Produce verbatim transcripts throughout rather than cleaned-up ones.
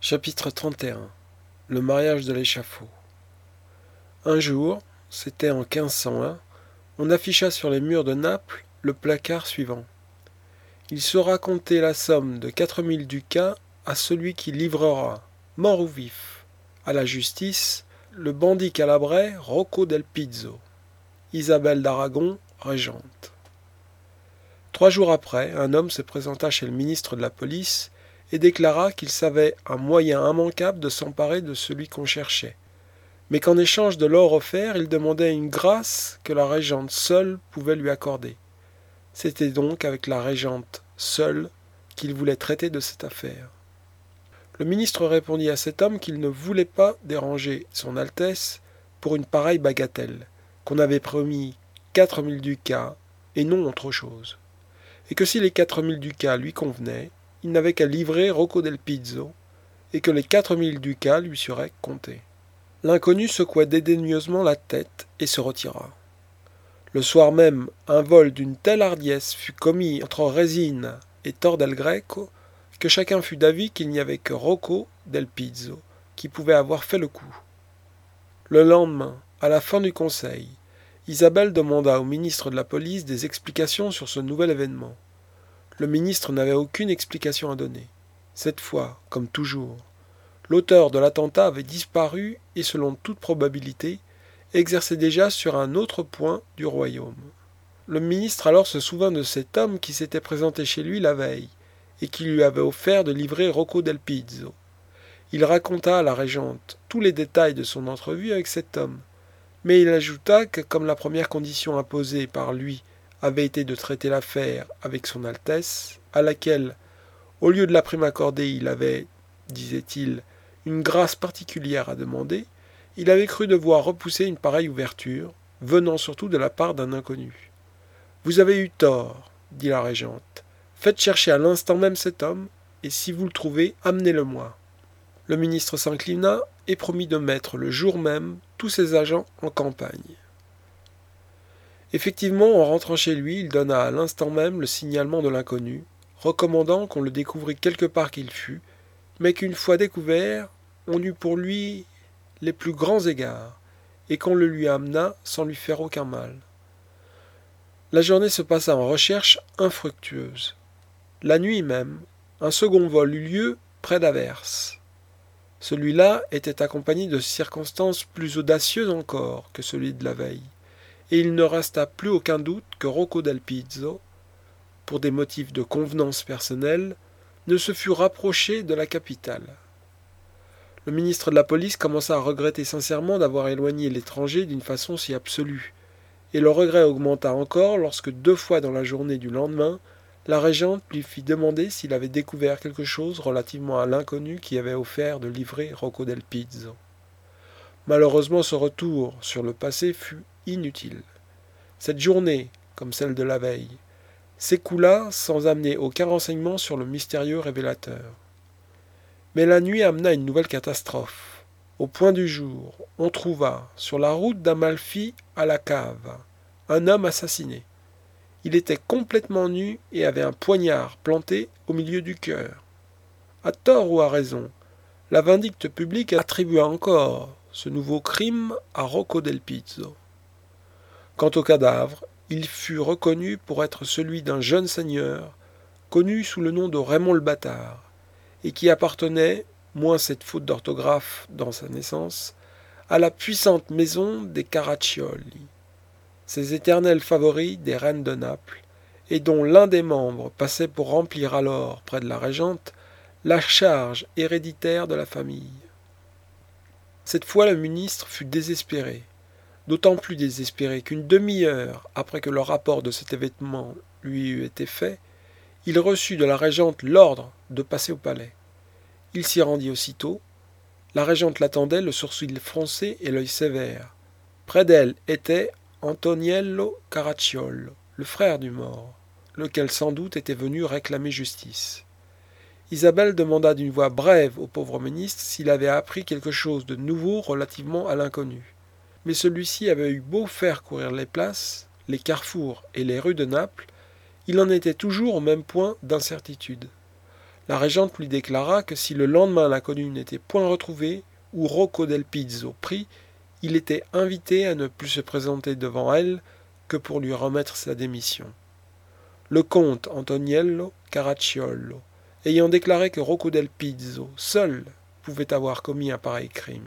Chapitre trente et un. Le mariage de l'échafaud. Un jour, c'était en quinze cent un, on afficha sur les murs de Naples le placard suivant. Il sera compté la somme de quatre mille ducats à celui qui livrera, mort ou vif, à la justice, le bandit calabrais Rocco del Pizzo. Isabelle d'Aragon, régente. Trois jours après, un homme se présenta chez le ministre de la police et déclara qu'il savait un moyen immanquable de s'emparer de celui qu'on cherchait, mais qu'en échange de l'or offert, il demandait une grâce que la régente seule pouvait lui accorder. C'était donc avec la régente seule qu'il voulait traiter de cette affaire. Le ministre répondit à cet homme qu'il ne voulait pas déranger son Altesse pour une pareille bagatelle, qu'on avait promis quatre mille ducats et non autre chose, et que si les quatre mille ducats lui convenaient, il n'avait qu'à livrer Rocco del Pizzo, et que les quatre mille ducats lui seraient comptés. L'inconnu secoua dédaigneusement la tête et se retira. Le soir même, un vol d'une telle hardiesse fut commis entre Résine et Tor del Greco que chacun fut d'avis qu'il n'y avait que Rocco del Pizzo qui pouvait avoir fait le coup. Le lendemain, à la fin du conseil, Isabelle demanda au ministre de la police des explications sur ce nouvel événement. Le ministre n'avait aucune explication à donner. Cette fois, comme toujours, l'auteur de l'attentat avait disparu et, selon toute probabilité, exerçait déjà sur un autre point du royaume. Le ministre alors se souvint de cet homme qui s'était présenté chez lui la veille et qui lui avait offert de livrer Rocco del Pizzo. Il raconta à la régente tous les détails de son entrevue avec cet homme, mais il ajouta que, comme la première condition imposée par lui avait été de traiter l'affaire avec son Altesse, à laquelle, au lieu de la prime accordée, il avait, disait-il, une grâce particulière à demander, il avait cru devoir repousser une pareille ouverture, venant surtout de la part d'un inconnu. « Vous avez eu tort, dit la régente. Faites chercher à l'instant même cet homme, et si vous le trouvez, amenez-le-moi. » Le ministre s'inclina et promit de mettre le jour même tous ses agents en campagne. Effectivement, en rentrant chez lui, il donna à l'instant même le signalement de l'inconnu, recommandant qu'on le découvrît quelque part qu'il fût, mais qu'une fois découvert, on eut pour lui les plus grands égards, et qu'on le lui amenât sans lui faire aucun mal. La journée se passa en recherches infructueuses. La nuit même, un second vol eut lieu près d'Averse. Celui-là était accompagné de circonstances plus audacieuses encore que celui de la veille, et il ne resta plus aucun doute que Rocco del Pizzo, pour des motifs de convenance personnelle, ne se fût rapproché de la capitale. Le ministre de la police commença à regretter sincèrement d'avoir éloigné l'étranger d'une façon si absolue, et le regret augmenta encore lorsque deux fois dans la journée du lendemain, la régente lui fit demander s'il avait découvert quelque chose relativement à l'inconnu qui avait offert de livrer Rocco del Pizzo. Malheureusement, ce retour sur le passé fut inutile. Cette journée, comme celle de la veille, s'écoula sans amener aucun renseignement sur le mystérieux révélateur. Mais la nuit amena une nouvelle catastrophe. Au point du jour, on trouva, sur la route d'Amalfi à la cave, un homme assassiné. Il était complètement nu et avait un poignard planté au milieu du cœur. À tort ou à raison, la vindicte publique attribua encore ce nouveau crime à Rocco del Pizzo. Quant au cadavre, il fut reconnu pour être celui d'un jeune seigneur, connu sous le nom de Raymond le Bâtard, et qui appartenait, moins cette faute d'orthographe dans sa naissance, à la puissante maison des Caraccioli, ces éternels favoris des reines de Naples, et dont l'un des membres passait pour remplir alors, près de la régente, la charge héréditaire de la famille. Cette fois le ministre fut désespéré, d'autant plus désespéré qu'une demi-heure après que le rapport de cet événement lui eut été fait, il reçut de la régente l'ordre de passer au palais. Il s'y rendit aussitôt. La régente l'attendait, le sourcil froncé et l'œil sévère. Près d'elle était Antoniello Caracciolo, le frère du mort, lequel sans doute était venu réclamer justice. Isabelle demanda d'une voix brève au pauvre ministre s'il avait appris quelque chose de nouveau relativement à l'inconnu. Mais celui-ci avait eu beau faire courir les places, les carrefours et les rues de Naples, il en était toujours au même point d'incertitude. La régente lui déclara que si le lendemain l'inconnu n'était point retrouvé ou Rocco del Pizzo pris, il était invité à ne plus se présenter devant elle que pour lui remettre sa démission. Le comte Antoniello Caracciolo, ayant déclaré que Rocco del Pizzo seul pouvait avoir commis un pareil crime.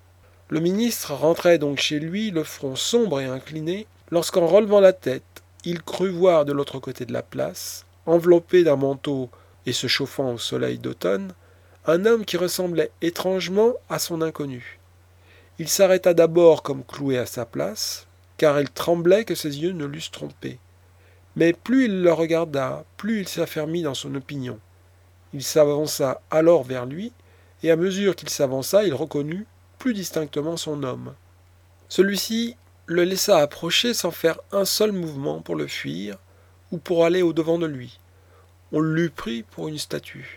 Le ministre rentrait donc chez lui, le front sombre et incliné, lorsqu'en relevant la tête, il crut voir de l'autre côté de la place, enveloppé d'un manteau et se chauffant au soleil d'automne, un homme qui ressemblait étrangement à son inconnu. Il s'arrêta d'abord comme cloué à sa place, car il tremblait que ses yeux ne l'eussent trompé. Mais plus il le regarda, plus il s'affermit dans son opinion. Il s'avança alors vers lui, et à mesure qu'il s'avança, il reconnut plus distinctement son homme. Celui-ci le laissa approcher sans faire un seul mouvement pour le fuir ou pour aller au-devant de lui. On l'eût pris pour une statue.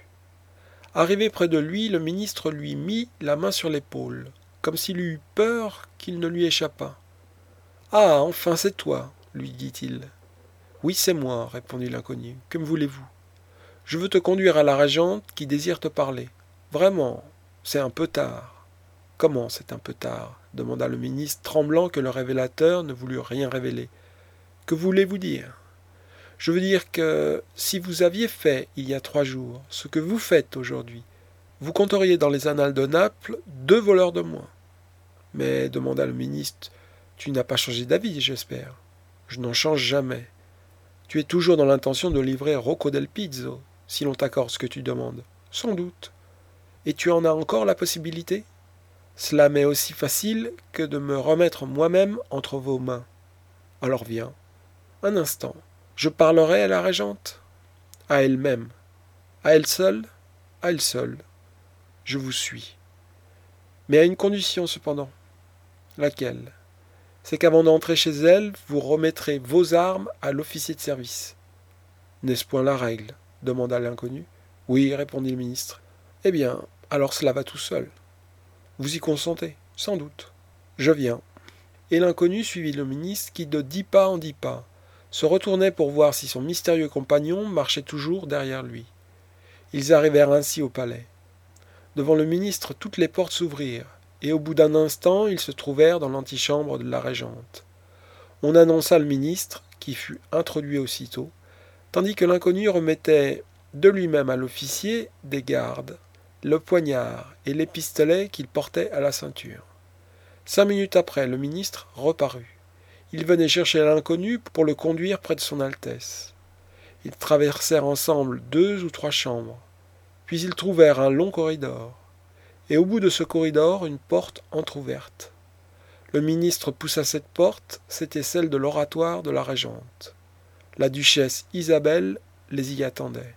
Arrivé près de lui, le ministre lui mit la main sur l'épaule, comme s'il eût peur qu'il ne lui échappât. « Ah, enfin c'est toi, lui dit-il. « Oui, c'est moi, répondit l'inconnu. Que me voulez-vous ? Je veux te conduire à la régente qui désire te parler. Vraiment, c'est un peu tard. » « Comment c'est un peu tard ? Demanda le ministre, tremblant que le révélateur ne voulût rien révéler. « Que voulez-vous dire ? Je veux dire que si vous aviez fait, il y a trois jours, ce que vous faites aujourd'hui, vous compteriez dans les annales de Naples deux voleurs de moins. » « Mais, demanda le ministre, tu n'as pas changé d'avis, j'espère. »« Je n'en change jamais. Tu es toujours dans l'intention de livrer Rocco del Pizzo, si l'on t'accorde ce que tu demandes. »« Sans doute. Et tu en as encore la possibilité ? » « Cela m'est aussi facile que de me remettre moi-même entre vos mains. » »« Alors viens. »« Un instant. Je parlerai à la régente ? » ?»« À elle-même. »« À elle seule ? » ?»« À elle seule. »« Je vous suis. »« Mais à une condition cependant. »« Laquelle ? » ?»« C'est qu'avant d'entrer chez elle, vous remettrez vos armes à l'officier de service. »« N'est-ce point la règle ? » demanda l'inconnu. « Oui, répondit le ministre. »« Eh bien, alors cela va tout seul. » « Vous y consentez ? Sans doute. Je viens. » Et l'inconnu suivit le ministre qui, de dix pas en dix pas, se retournait pour voir si son mystérieux compagnon marchait toujours derrière lui. Ils arrivèrent ainsi au palais. Devant le ministre, toutes les portes s'ouvrirent, et au bout d'un instant, ils se trouvèrent dans l'antichambre de la régente. On annonça le ministre, qui fut introduit aussitôt, tandis que l'inconnu remettait de lui-même à l'officier des gardes le poignard et les pistolets qu'il portait à la ceinture. Cinq minutes après, le ministre reparut. Il venait chercher l'inconnu pour le conduire près de son Altesse. Ils traversèrent ensemble deux ou trois chambres, puis ils trouvèrent un long corridor, et au bout de ce corridor, une porte entr'ouverte. Le ministre poussa cette porte, c'était celle de l'oratoire de la régente. La duchesse Isabelle les y attendait.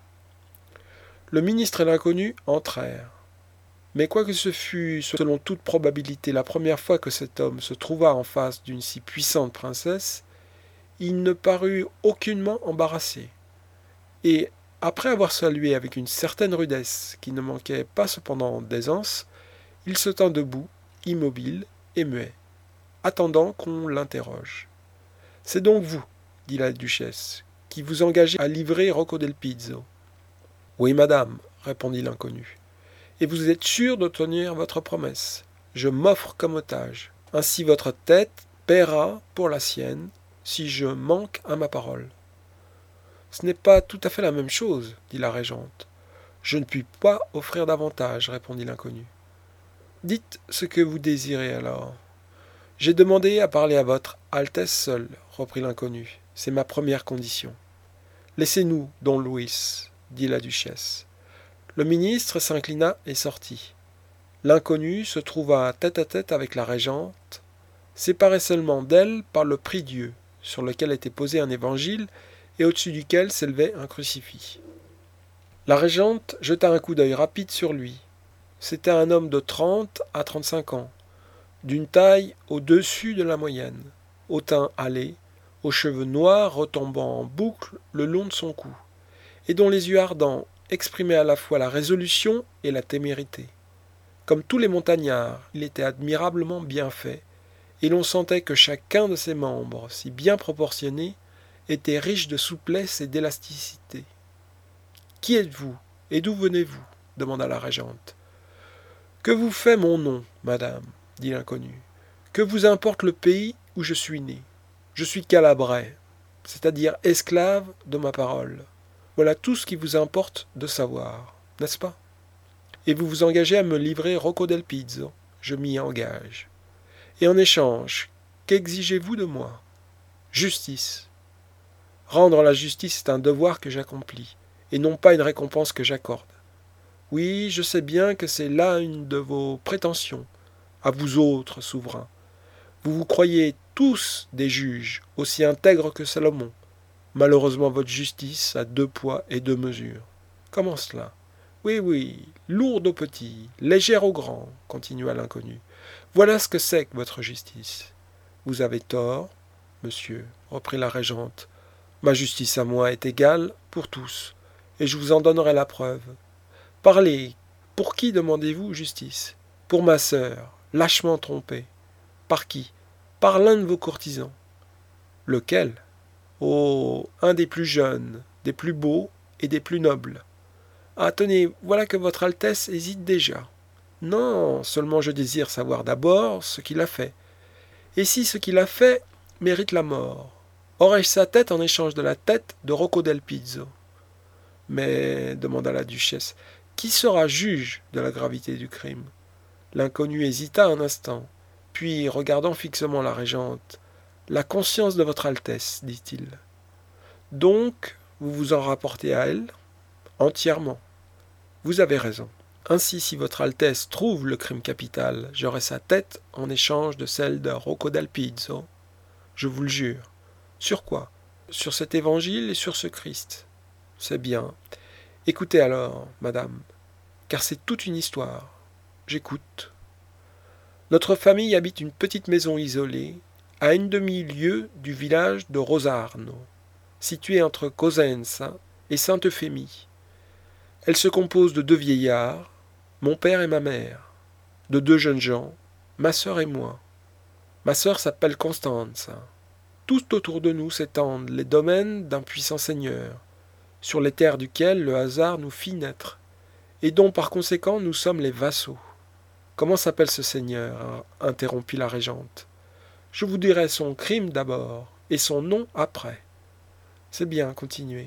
Le ministre et l'inconnu entrèrent. Mais quoique ce fût, selon toute probabilité, la première fois que cet homme se trouva en face d'une si puissante princesse, il ne parut aucunement embarrassé. Et, après avoir salué avec une certaine rudesse, qui ne manquait pas cependant d'aisance, il se tint debout, immobile et muet, attendant qu'on l'interroge. « C'est donc vous, dit la duchesse, qui vous engagez à livrer Rocco del Pizzo. »« Oui, madame, répondit l'inconnu. Et vous êtes sûr de tenir votre promesse. Je m'offre comme otage. Ainsi votre tête paiera pour la sienne si je manque à ma parole. »« Ce n'est pas tout à fait la même chose, dit la régente. »« Je ne puis pas offrir davantage, répondit l'inconnu. »« Dites ce que vous désirez alors. »« J'ai demandé à parler à votre Altesse seule, reprit l'inconnu. C'est ma première condition. »« Laissez-nous, don Luis, dit la duchesse. Le ministre s'inclina et sortit. L'inconnu se trouva tête-à-tête avec la régente, séparé seulement d'elle par le prie-dieu, sur lequel était posé un évangile et au-dessus duquel s'élevait un crucifix. La régente jeta un coup d'œil rapide sur lui. C'était un homme de trente à trente-cinq ans, d'une taille au-dessus de la moyenne, au teint hâlé, aux cheveux noirs retombant en boucles le long de son cou, et dont les yeux ardents exprimaient à la fois la résolution et la témérité. Comme tous les montagnards, il était admirablement bien fait, et l'on sentait que chacun de ses membres, si bien proportionnés, était riche de souplesse et d'élasticité. « Qui êtes-vous ? Et d'où venez-vous ? Demanda la régente. Que vous fait mon nom, madame ? Dit l'inconnu. Que vous importe le pays où je suis né ? Je suis calabrais, c'est-à-dire esclave de ma parole. Voilà tout ce qui vous importe de savoir, n'est-ce pas ? Et vous vous engagez à me livrer Rocco del Pizzo. Je m'y engage. Et en échange, qu'exigez-vous de moi ? Justice. Rendre la justice est un devoir que j'accomplis, et non pas une récompense que j'accorde. Oui, je sais bien que c'est là une de vos prétentions, à vous autres souverains. Vous vous croyez tous des juges, aussi intègres que Salomon. Malheureusement, votre justice a deux poids et deux mesures. Comment cela ? Oui, oui, lourde aux petits, légère aux grands, continua l'inconnu. Voilà ce que c'est que votre justice. Vous avez tort, monsieur, reprit la régente. Ma justice à moi est égale pour tous, et je vous en donnerai la preuve. Parlez, pour qui demandez-vous justice ? Pour ma sœur, lâchement trompée. Par qui ? Par l'un de vos courtisans. Lequel ? Oh, un des plus jeunes, des plus beaux et des plus nobles. Ah, tenez, voilà que votre Altesse hésite déjà. Non, seulement je désire savoir d'abord ce qu'il a fait. Et si ce qu'il a fait mérite la mort, aurais-je sa tête en échange de la tête de Rocco del Pizzo ? Mais, demanda la duchesse, qui sera juge de la gravité du crime ? L'inconnu hésita un instant, puis, regardant fixement la régente, la conscience de votre Altesse, dit-il. Donc, vous vous en rapportez à elle ? Entièrement. Vous avez raison. Ainsi, si votre Altesse trouve le crime capital, j'aurai sa tête en échange de celle de Rocco del Pizzo. Je vous le jure. Sur quoi ? Sur cet évangile et sur ce Christ. C'est bien. Écoutez alors, madame, car c'est toute une histoire. J'écoute. Notre famille habite une petite maison isolée, à une demi-lieue du village de Rosarno, situé entre Cosenza et Sainte-Euphémie. Elle se compose de deux vieillards, mon père et ma mère, de deux jeunes gens, ma sœur et moi. Ma sœur s'appelle Constanza. Tout autour de nous s'étendent les domaines d'un puissant seigneur, sur les terres duquel le hasard nous fit naître, et dont par conséquent nous sommes les vassaux. Comment s'appelle ce seigneur ? Interrompit la régente. Je vous dirai son crime d'abord, et son nom après. C'est bien, continuez.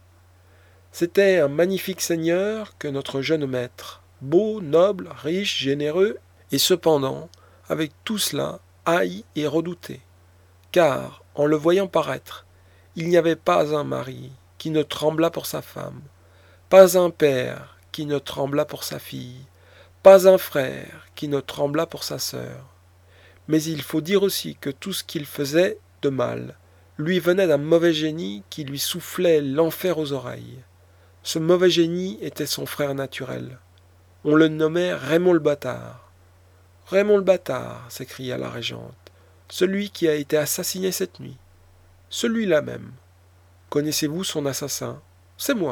C'était un magnifique seigneur que notre jeune maître, beau, noble, riche, généreux, et cependant, avec tout cela, haï et redouté. Car, en le voyant paraître, il n'y avait pas un mari qui ne tremblât pour sa femme, pas un père qui ne tremblât pour sa fille, pas un frère qui ne tremblât pour sa sœur. Mais il faut dire aussi que tout ce qu'il faisait de mal lui venait d'un mauvais génie qui lui soufflait l'enfer aux oreilles. Ce mauvais génie était son frère naturel. On le nommait Raymond le bâtard. « Raymond le bâtard !» s'écria la régente. « Celui qui a été assassiné cette nuit. Celui-là même. Connaissez-vous son assassin ? C'est moi. »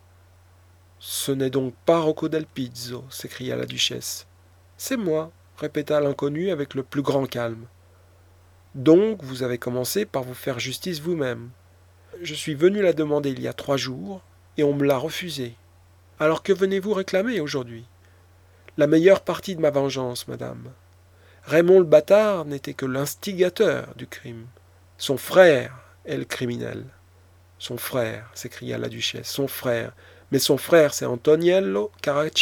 « Ce n'est donc pas Rocco del Pizzo !» s'écria la duchesse. « C'est moi !» répéta l'inconnu avec le plus grand calme. « Donc vous avez commencé par vous faire justice vous-même. Je suis venu la demander il y a trois jours, et on me l'a refusée. Alors que venez-vous réclamer aujourd'hui ? La meilleure partie de ma vengeance, madame. Raymond le bâtard n'était que l'instigateur du crime. Son frère est le criminel. »« Son frère !» s'écria la duchesse. « Son frère ! Mais son frère, c'est Antoniello Caracciolo. »«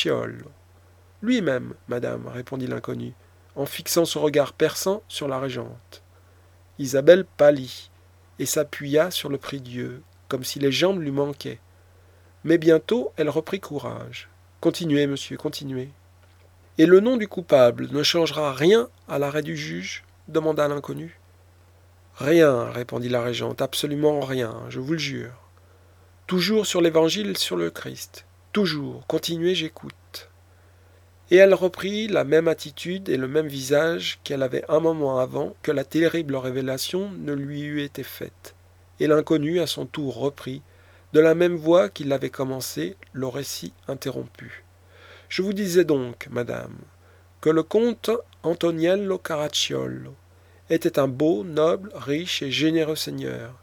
Lui-même, madame, répondit l'inconnu, en fixant son regard perçant sur la régente. Isabelle pâlit et s'appuya sur le prie-dieu, comme si les jambes lui manquaient. Mais bientôt, elle reprit courage. « Continuez, monsieur, continuez. »« Et le nom du coupable ne changera rien à l'arrêt du juge ?» demanda l'inconnu. « Rien, répondit la régente, absolument rien, je vous le jure. Toujours sur l'Évangile, sur le Christ. Toujours, continuez, j'écoute. » Et elle reprit la même attitude et le même visage qu'elle avait un moment avant que la terrible révélation ne lui eût été faite. Et l'inconnu, à son tour, reprit, de la même voix qu'il avait commencé, le récit interrompu. « Je vous disais donc, madame, que le comte Antoniello Caracciolo était un beau, noble, riche et généreux seigneur,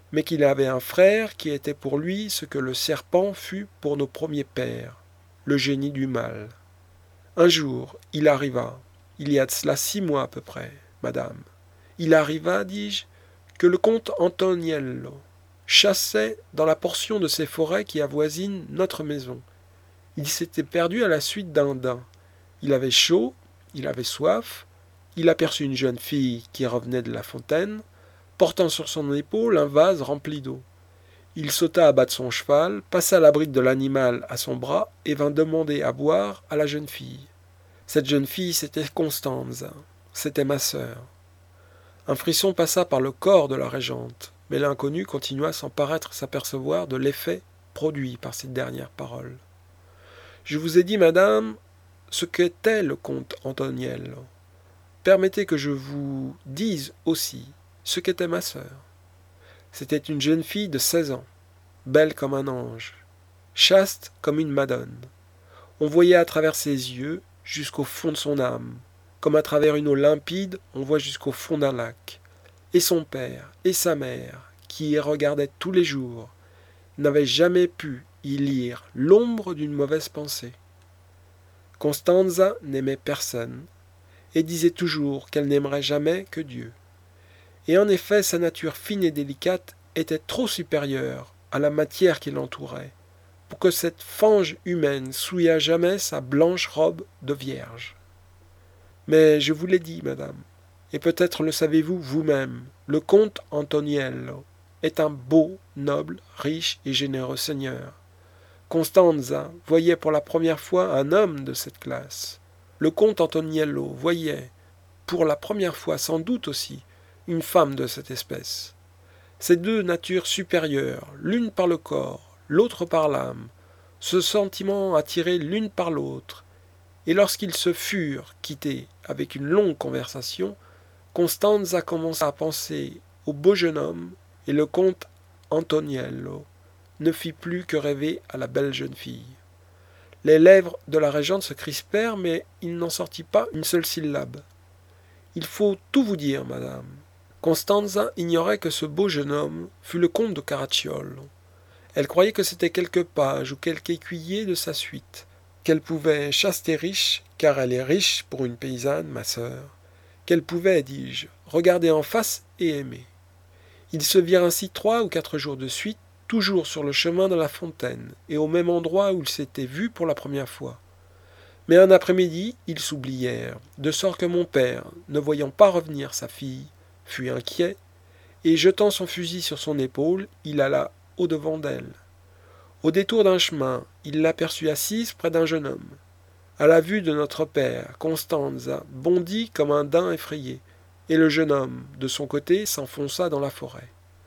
mais qu'il avait un frère qui était pour lui ce que le serpent fut pour nos premiers pères, le génie du mal. Un jour, il arriva, il y a de cela six mois à peu près, madame, il arriva, dis-je, que le comte Antoniello chassait dans la portion de ces forêts qui avoisinent notre maison. Il s'était perdu à la suite d'un daim. Il avait chaud, il avait soif, il aperçut une jeune fille qui revenait de la fontaine, portant sur son épaule un vase rempli d'eau. Il sauta à bas de son cheval, passa la bride de l'animal à son bras et vint demander à boire à la jeune fille. Cette jeune fille, c'était Constanza, c'était ma sœur. Un frisson passa par le corps de la régente, mais l'inconnu continua sans paraître s'apercevoir de l'effet produit par ces dernières paroles. Je vous ai dit, madame, ce qu'était le comte Antoniello. Permettez que je vous dise aussi ce qu'était ma sœur. C'était une jeune fille de seize ans, belle comme un ange, chaste comme une madone. On voyait à travers ses yeux jusqu'au fond de son âme, comme à travers une eau limpide on voit jusqu'au fond d'un lac. Et son père et sa mère, qui y regardaient tous les jours, n'avaient jamais pu y lire l'ombre d'une mauvaise pensée. Constanza n'aimait personne, et disait toujours qu'elle n'aimerait jamais que Dieu. Et en effet, sa nature fine et délicate était trop supérieure à la matière qui l'entourait, pour que cette fange humaine souillât jamais sa blanche robe de vierge. Mais je vous l'ai dit, madame, et peut-être le savez-vous vous-même, le comte Antoniello est un beau, noble, riche et généreux seigneur. Constanza voyait pour la première fois un homme de cette classe. Le comte Antoniello voyait, pour la première fois sans doute aussi, une femme de cette espèce. Ces deux natures supérieures, l'une par le corps, l'autre par l'âme, ce sentiment attiré l'une par l'autre, et lorsqu'ils se furent quittés avec une longue conversation, Constanza commença à penser au beau jeune homme, et le comte Antoniello ne fit plus que rêver à la belle jeune fille. Les lèvres de la régente se crispèrent, mais il n'en sortit pas une seule syllabe. « Il faut tout vous dire, madame. Constanza ignorait que ce beau jeune homme fut le comte de Caracciolo. Elle croyait que c'était quelque page ou quelque écuyer de sa suite, qu'elle pouvait, chaste et riche, car elle est riche pour une paysanne, ma sœur, qu'elle pouvait, dis-je, regarder en face et aimer. Ils se virent ainsi trois ou quatre jours de suite, toujours sur le chemin de la fontaine, et au même endroit où ils s'étaient vus pour la première fois. Mais un après-midi, ils s'oublièrent, de sorte que mon père, ne voyant pas revenir sa fille, fut inquiet, et jetant son fusil sur son épaule, il alla au-devant d'elle. Au détour d'un chemin, il l'aperçut assise près d'un jeune homme. À la vue de notre père, Constanza bondit comme un daim effrayé, et le jeune homme, de son côté, s'enfonça dans la forêt.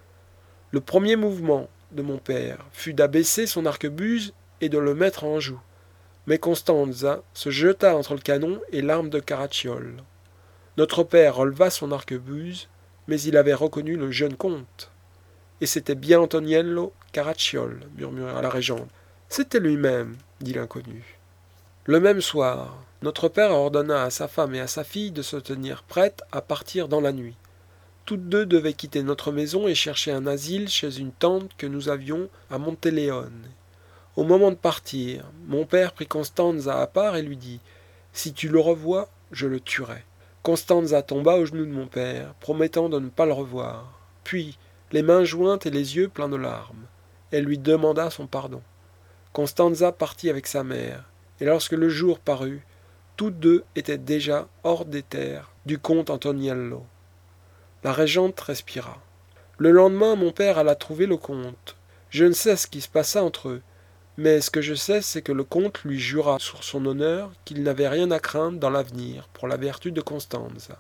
Le premier mouvement de mon père fut d'abaisser son arquebuse et de le mettre en joue. Mais Constanza se jeta entre le canon et l'arme de Caracciolo. Notre père releva son arquebuse, mais il avait reconnu le jeune comte. Et c'était bien Antoniello Caracciolo, murmura la régente. C'était lui-même, dit l'inconnu. Le même soir, notre père ordonna à sa femme et à sa fille de se tenir prêtes à partir dans la nuit. Toutes deux devaient quitter notre maison et chercher un asile chez une tante que nous avions à Monteleone. Au moment de partir, mon père prit Constanza à part et lui dit « Si tu le revois, je le tuerai. » Constanza tomba aux genoux de mon père, promettant de ne pas le revoir. Puis, les mains jointes et les yeux pleins de larmes, elle lui demanda son pardon. Constanza partit avec sa mère, et lorsque le jour parut, toutes deux étaient déjà hors des terres du comte Antoniello. La régente respira. Le lendemain, mon père alla trouver le comte. Je ne sais ce qui se passa entre eux, mais ce que je sais, c'est que le comte lui jura sur son honneur qu'il n'avait rien à craindre dans l'avenir pour la vertu de Constanza.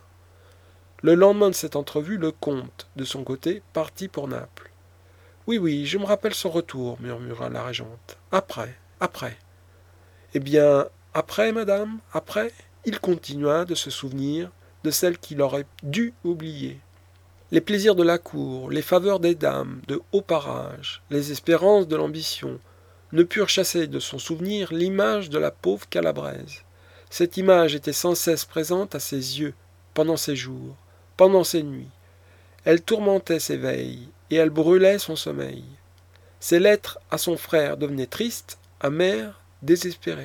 Le lendemain de cette entrevue, le comte, de son côté, partit pour Naples. « Oui, oui, je me rappelle son retour, » murmura la régente. « Après, après. » « Eh bien, après, madame, après ?» Il continua de se souvenir de celle qu'il aurait dû oublier. Les plaisirs de la cour, les faveurs des dames de haut parage, les espérances de l'ambition, ne purent chasser de son souvenir l'image de la pauvre Calabraise. Cette image était sans cesse présente à ses yeux, pendant ses jours, pendant ses nuits. Elle tourmentait ses veilles, et elle brûlait son sommeil. Ses lettres à son frère devenaient tristes, amères, désespérées.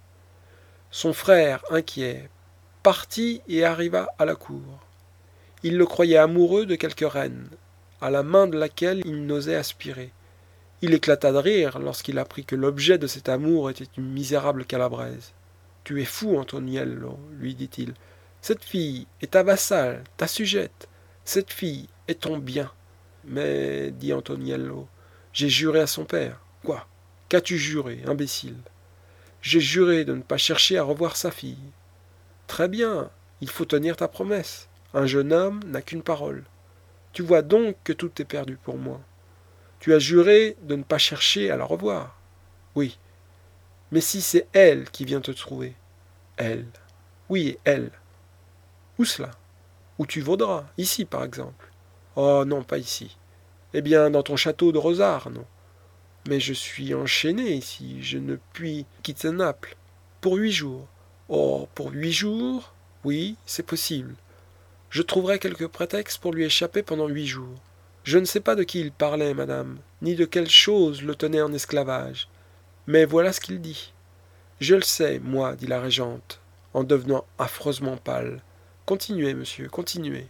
Son frère, inquiet, partit et arriva à la cour. Il le croyait amoureux de quelque reine, à la main de laquelle il n'osait aspirer. Il éclata de rire lorsqu'il apprit que l'objet de cet amour était une misérable calabraise. « Tu es fou, Antoniello, lui dit-il. Cette fille est ta vassale, ta sujette. Cette fille est ton bien. » Mais, dit Antoniello, j'ai juré à son père. « Quoi? Qu'as-tu juré, imbécile ?»« J'ai juré de ne pas chercher à revoir sa fille. »« Très bien, il faut tenir ta promesse. Un jeune homme n'a qu'une parole. Tu vois donc que tout est perdu pour moi. Tu as juré de ne pas chercher à la revoir. Oui. Mais si c'est elle qui vient te trouver, elle. Oui, elle. Où cela? Où tu vaudras? Ici, par exemple. Oh non, pas ici. Eh bien, dans ton château de Rosarno. Mais je suis enchaîné ici, je ne puis quitter Naples. Pour huit jours. Oh, pour huit jours? Oui, c'est possible. Je trouverai quelque prétexte pour lui échapper pendant huit jours. Je ne sais pas de qui il parlait, madame, ni de quelle chose le tenait en esclavage. Mais voilà ce qu'il dit. Je le sais, moi, dit la régente, en devenant affreusement pâle. Continuez, monsieur, continuez.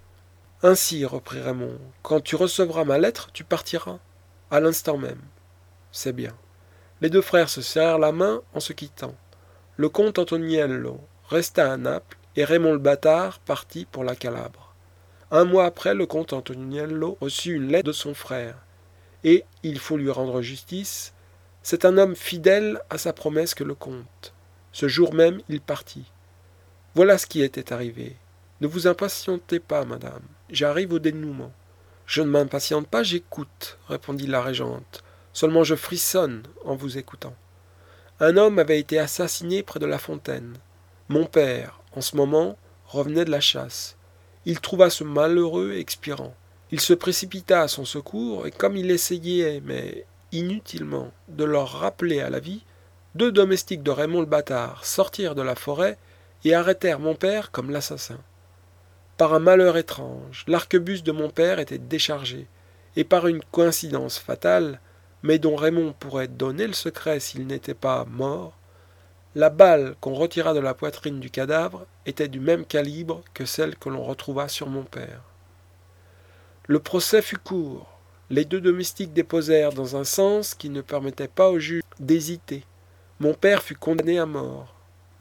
Ainsi, reprit Raymond, quand tu recevras ma lettre, tu partiras. À l'instant même. C'est bien. Les deux frères se serrèrent la main en se quittant. Le comte Antoniello resta à Naples et Raymond le bâtard partit pour la Calabre. Un mois après, le comte Antoniello reçut une lettre de son frère. Et, il faut lui rendre justice, c'est un homme fidèle à sa promesse que le comte. Ce jour même, il partit. Voilà ce qui était arrivé. Ne vous impatientez pas, madame. J'arrive au dénouement. Je ne m'impatiente pas, j'écoute, répondit la régente. Seulement je frissonne en vous écoutant. Un homme avait été assassiné près de la fontaine. Mon père, en ce moment, revenait de la chasse. Il trouva ce malheureux expirant. Il se précipita à son secours, et comme il essayait, mais inutilement, de leur rappeler à la vie, deux domestiques de Raymond le bâtard sortirent de la forêt et arrêtèrent mon père comme l'assassin. Par un malheur étrange, l'arquebuse de mon père était déchargé, et par une coïncidence fatale, mais dont Raymond pourrait donner le secret s'il n'était pas mort, la balle qu'on retira de la poitrine du cadavre était du même calibre que celle que l'on retrouva sur mon père. Le procès fut court. Les deux domestiques déposèrent dans un sens qui ne permettait pas au juge d'hésiter. Mon père fut condamné à mort.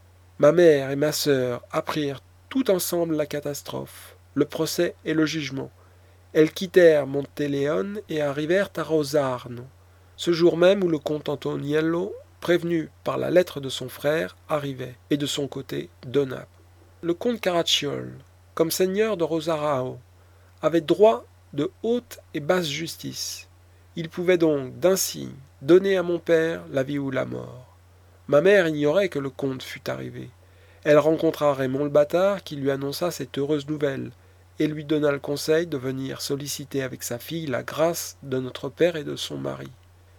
Ma mère et ma sœur apprirent tout ensemble la catastrophe, le procès et le jugement. Elles quittèrent Monteleone et arrivèrent à Rosarno, ce jour même où le comte Antoniello, prévenu par la lettre de son frère, arrivait, et de son côté de Naples. Le comte Caracciol, comme seigneur de Rosarao, avait droit de haute et basse justice. Il pouvait donc, d'un signe, donner à mon père la vie ou la mort. Ma mère ignorait que le comte fût arrivé. Elle rencontra Raymond le bâtard qui lui annonça cette heureuse nouvelle et lui donna le conseil de venir solliciter avec sa fille la grâce de notre père et de son mari.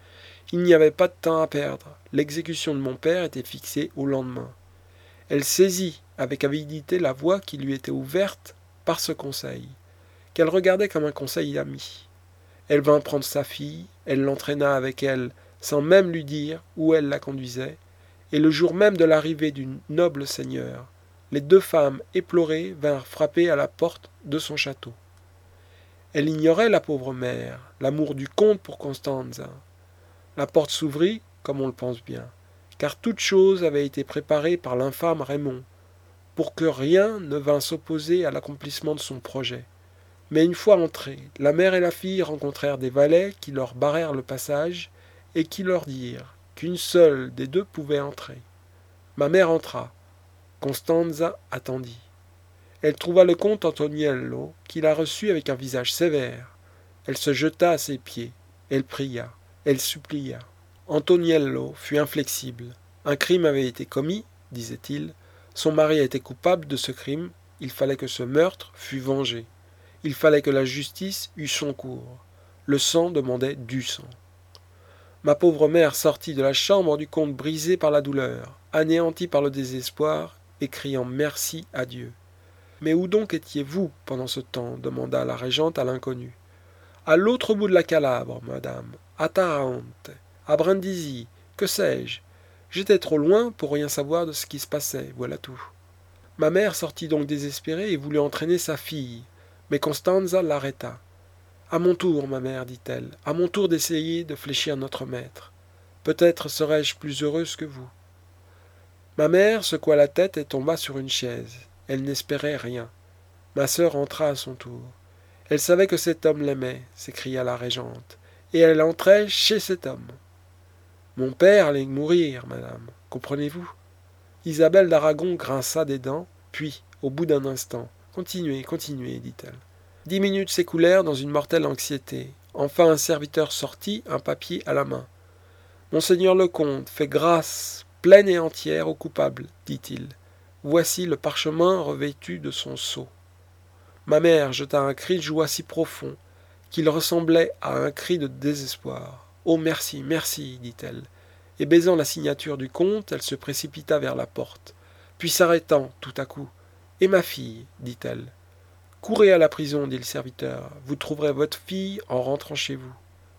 Il n'y avait pas de temps à perdre. L'exécution de mon père était fixée au lendemain. Elle saisit avec avidité la voie qui lui était ouverte par ce conseil, qu'elle regardait comme un conseil ami. Elle vint prendre sa fille, elle l'entraîna avec elle sans même lui dire où elle la conduisait, et le jour même de l'arrivée du noble seigneur, les deux femmes éplorées vinrent frapper à la porte de son château. Elle ignorait, la pauvre mère, l'amour du comte pour Constanza. La porte s'ouvrit, comme on le pense bien, car toute chose avait été préparée par l'infâme Raymond, pour que rien ne vînt s'opposer à l'accomplissement de son projet. Mais une fois entrées, la mère et la fille rencontrèrent des valets qui leur barrèrent le passage et qui leur dirent qu'une seule des deux pouvait entrer. Ma mère entra. Constanza attendit. Elle trouva le comte Antoniello, qui la reçut avec un visage sévère. Elle se jeta à ses pieds. Elle pria. Elle supplia. Antoniello fut inflexible. Un crime avait été commis, disait-il. Son mari était coupable de ce crime. Il fallait que ce meurtre fût vengé. Il fallait que la justice eût son cours. Le sang demandait du sang. Ma pauvre mère sortit de la chambre du comte brisée par la douleur, anéantie par le désespoir, et criant merci à Dieu. « Mais où donc étiez-vous pendant ce temps » demanda la régente à l'inconnu. À l'autre bout de la Calabre, madame, à Tarente, à Brindisi, que sais-je. J'étais trop loin pour rien savoir de ce qui se passait, voilà tout. Ma mère sortit donc désespérée et voulut entraîner sa fille, mais Constanza l'arrêta. À mon tour, ma mère, dit-elle, à mon tour d'essayer de fléchir notre maître. Peut-être serais-je plus heureuse que vous. Ma mère secoua la tête et tomba sur une chaise. Elle n'espérait rien. Ma sœur entra à son tour. Elle savait que cet homme l'aimait, s'écria la régente, et elle entrait chez cet homme. Mon père allait mourir, madame, comprenez-vous? Isabelle d'Aragon grinça des dents, puis, au bout d'un instant, « Continuez, continuez, dit-elle. » Dix minutes s'écoulèrent dans une mortelle anxiété. Enfin un serviteur sortit, un papier à la main. « Monseigneur le comte fait grâce pleine et entière au coupable, dit-il. Voici le parchemin revêtu de son sceau. » Ma mère jeta un cri de joie si profond qu'il ressemblait à un cri de désespoir. « Oh merci, merci, dit-elle. » Et baisant la signature du comte, elle se précipita vers la porte. Puis s'arrêtant tout à coup. « Et ma fille, dit-elle. Courez à la prison, dit le serviteur. Vous trouverez votre fille en rentrant chez vous. »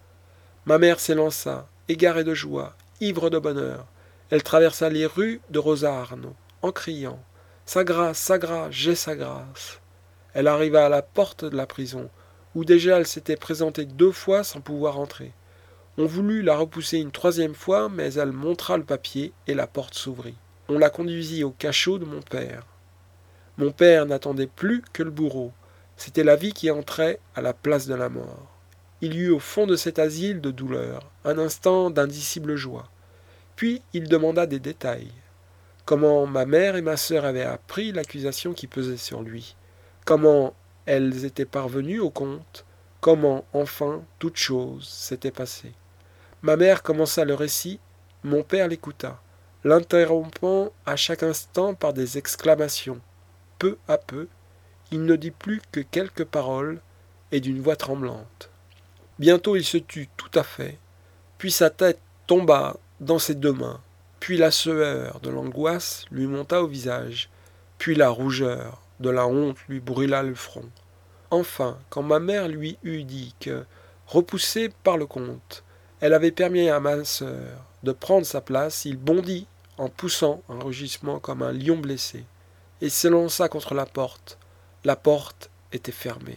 Ma mère s'élança, égarée de joie, ivre de bonheur. Elle traversa les rues de Rosarno, en criant « Sa grâce, sa grâce, j'ai sa grâce !» Elle arriva à la porte de la prison, où déjà elle s'était présentée deux fois sans pouvoir entrer. On voulut la repousser une troisième fois, mais elle montra le papier et la porte s'ouvrit. On la conduisit au cachot de mon père. Mon père n'attendait plus que le bourreau. C'était la vie qui entrait à la place de la mort. Il y eut au fond de cet asile de douleur un instant d'indicible joie. Puis il demanda des détails. Comment ma mère et ma sœur avaient appris l'accusation qui pesait sur lui. Comment elles étaient parvenues au comte. Comment, enfin, toute chose s'était passée. Ma mère commença le récit, mon père l'écouta, l'interrompant à chaque instant par des exclamations. Peu à peu, il ne dit plus que quelques paroles et d'une voix tremblante. Bientôt il se tut tout à fait, puis sa tête tomba dans ses deux mains, puis la sueur de l'angoisse lui monta au visage, puis la rougeur de la honte lui brûla le front. Enfin, quand ma mère lui eut dit que, repoussée par le comte, elle avait permis à ma sœur de prendre sa place, il bondit en poussant un rugissement comme un lion blessé, et s'élança contre la porte. La porte était fermée.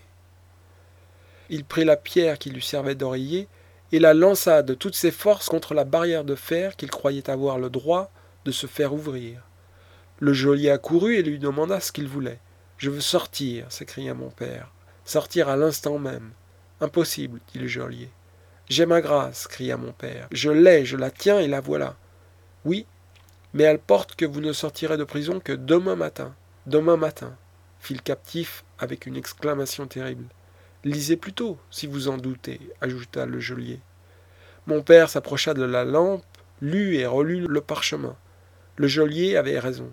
Il prit la pierre qui lui servait d'oreiller et la lança de toutes ses forces contre la barrière de fer qu'il croyait avoir le droit de se faire ouvrir. Le geôlier accourut et lui demanda ce qu'il voulait. « Je veux sortir, » s'écria mon père. « Sortir à l'instant même. »« Impossible, » dit le geôlier. « J'ai ma grâce, » cria mon père. « Je l'ai, je la tiens et la voilà. »« Oui, mais elle porte que vous ne sortirez de prison que demain matin. »« Demain matin, » fit le captif avec une exclamation terrible. « Lisez plutôt, si vous en doutez, » ajouta le geôlier. Mon père s'approcha de la lampe, lut et relut le parchemin. Le geôlier avait raison.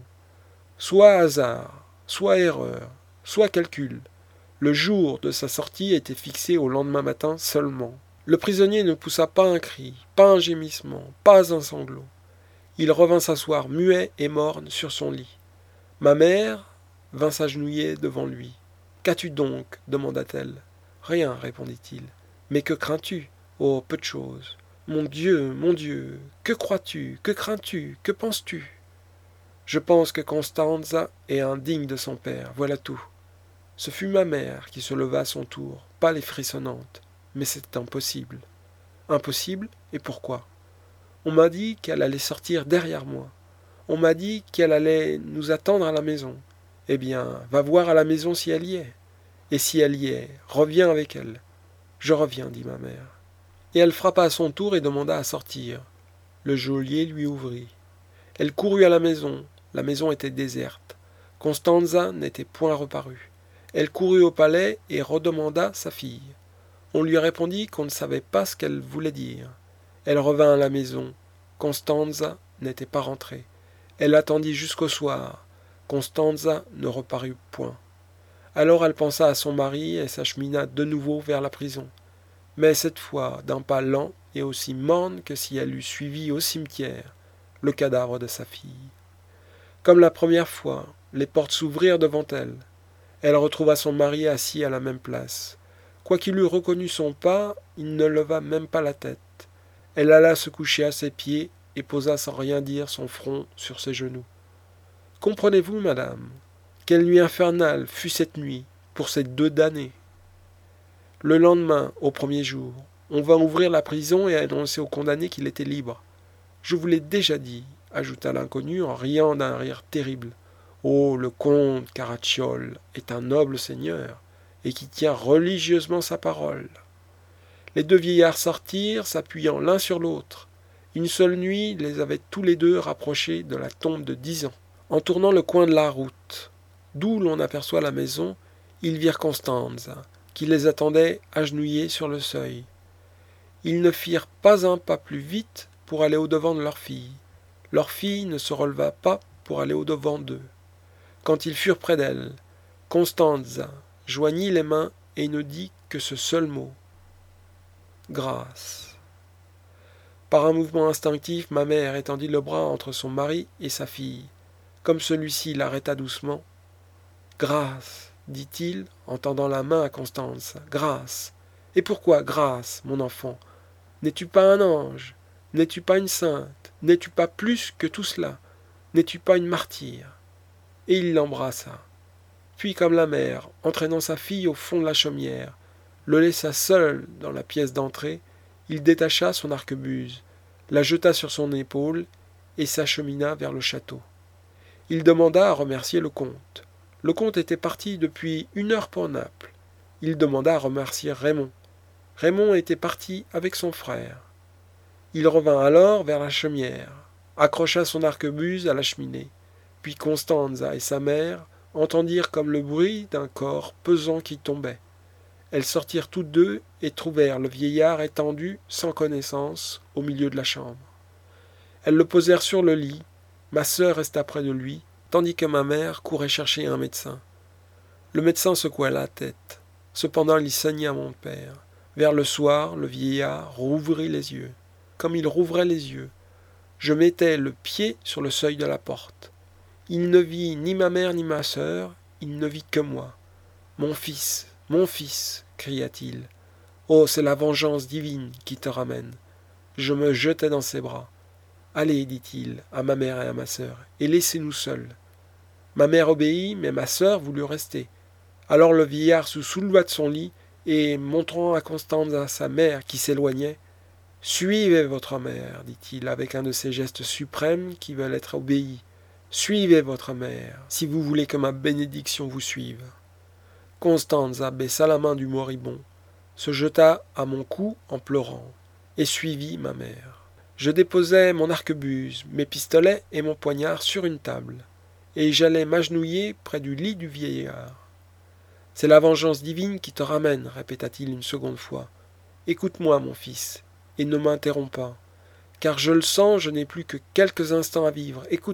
Soit hasard, soit erreur, soit calcul. Le jour de sa sortie était fixé au lendemain matin seulement. Le prisonnier ne poussa pas un cri, pas un gémissement, pas un sanglot. Il revint s'asseoir muet et morne sur son lit. Ma mère vint s'agenouiller devant lui. « Qu'as-tu donc » demanda-t-elle. « Rien, répondit-il. « Mais que crains-tu » ?»« Oh, peu de choses. »« Mon Dieu, mon Dieu, que crois-tu, que crains-tu, que penses-tu » ?»« Je pense que Constanza est indigne de son père, voilà tout. » Ce fut ma mère qui se leva à son tour, pâle et frissonnante. Mais c'est impossible. Impossible, et pourquoi? On m'a dit qu'elle allait sortir derrière moi. On m'a dit qu'elle allait nous attendre à la maison. Eh bien, va voir à la maison si elle y est. Et si elle y est, reviens avec elle. Je reviens, dit ma mère. Et elle frappa à son tour et demanda à sortir. Le geôlier lui ouvrit. Elle courut à la maison. La maison était déserte. Constanza n'était point reparue. Elle courut au palais et redemanda sa fille. On lui répondit qu'on ne savait pas ce qu'elle voulait dire. Elle revint à la maison. Constanza n'était pas rentrée. Elle attendit jusqu'au soir. Constanza ne reparut point. Alors elle pensa à son mari et s'achemina de nouveau vers la prison. Mais cette fois d'un pas lent et aussi morne que si elle eût suivi au cimetière le cadavre de sa fille. Comme la première fois, les portes s'ouvrirent devant elle. Elle retrouva son mari assis à la même place. Quoiqu'il eût reconnu son pas, il ne leva même pas la tête. Elle alla se coucher à ses pieds et posa sans rien dire son front sur ses genoux. « Comprenez-vous, madame, quelle nuit infernale fut cette nuit pour ces deux damnés. Le lendemain, au premier jour, on vint ouvrir la prison et annoncer au condamné qu'il était libre. Je vous l'ai déjà dit, ajouta l'inconnu en riant d'un rire terrible. Oh, le comte Caracciole est un noble seigneur, et qui tient religieusement sa parole. » Les deux vieillards sortirent, s'appuyant l'un sur l'autre. Une seule nuit les avait tous les deux rapprochés de la tombe de dix ans. En tournant le coin de la route, d'où l'on aperçoit la maison, ils virent Constanza, qui les attendait agenouillés sur le seuil. Ils ne firent pas un pas plus vite pour aller au-devant de leur fille. Leur fille ne se releva pas pour aller au-devant d'eux. Quand ils furent près d'elle, Constanza joignit les mains et ne dit que ce seul mot. Grâce. Par un mouvement instinctif, ma mère étendit le bras entre son mari et sa fille. Comme celui-ci l'arrêta doucement. « Grâce, dit-il, en tendant la main à Constance. « Grâce. Et pourquoi grâce, mon enfant? N'es-tu pas un ange? N'es-tu pas une sainte? N'es-tu pas plus que tout cela? N'es-tu pas une martyre ?» Et il l'embrassa. Puis, comme la mère, entraînant sa fille au fond de la chaumière, le laissa seul dans la pièce d'entrée, il détacha son arquebuse, la jeta sur son épaule et s'achemina vers le château. Il demanda à remercier le comte. Le comte était parti depuis une heure pour Naples. Il demanda à remercier Raymond. Raymond était parti avec son frère. Il revint alors vers la chaumière, accrocha son arquebuse à la cheminée. Puis Constanza et sa mère entendirent comme le bruit d'un corps pesant qui tombait. Elles sortirent toutes deux et trouvèrent le vieillard étendu, sans connaissance, au milieu de la chambre. Elles le posèrent sur le lit. Ma sœur resta près de lui, tandis que ma mère courait chercher un médecin. Le médecin secoua la tête. Cependant, il saigna mon père. Vers le soir, le vieillard rouvrit les yeux. Comme il rouvrait les yeux, je mettais le pied sur le seuil de la porte. Il ne vit ni ma mère ni ma sœur, il ne vit que moi. « Mon fils, mon fils !» cria-t-il. « Oh, c'est la vengeance divine qui te ramène. » Je me jetai dans ses bras. « Allez, dit-il à ma mère et à ma sœur, et laissez-nous seuls. » Ma mère obéit, mais ma sœur voulut rester. Alors le vieillard se souleva de son lit, et, montrant à Constanza sa mère qui s'éloignait, « Suivez votre mère, dit-il avec un de ces gestes suprêmes qui veulent être obéis. Suivez votre mère, si vous voulez que ma bénédiction vous suive. » Constanza baissa la main du moribond, se jeta à mon cou en pleurant, et suivit ma mère. Je déposai mon arquebuse, mes pistolets et mon poignard sur une table, et j'allais m'agenouiller près du lit du vieillard. « C'est la vengeance divine qui te ramène, répéta-t-il une seconde fois. Écoute-moi, mon fils, et ne m'interromps pas, car je le sens, je n'ai plus que quelques instants à vivre. Écoute-moi. »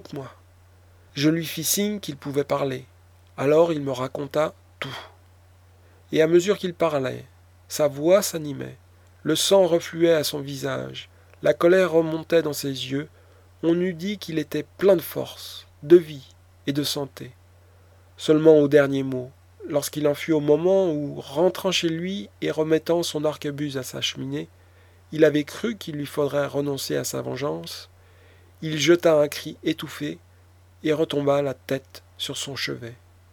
Je lui fis signe qu'il pouvait parler. Alors il me raconta tout. Et à mesure qu'il parlait, sa voix s'animait, le sang refluait à son visage, la colère remontait dans ses yeux, on eût dit qu'il était plein de force, de vie et de santé. Seulement au dernier mot, lorsqu'il en fut au moment où, rentrant chez lui et remettant son arquebuse à sa cheminée, il avait cru qu'il lui faudrait renoncer à sa vengeance, il jeta un cri étouffé et retomba la tête sur son chevet.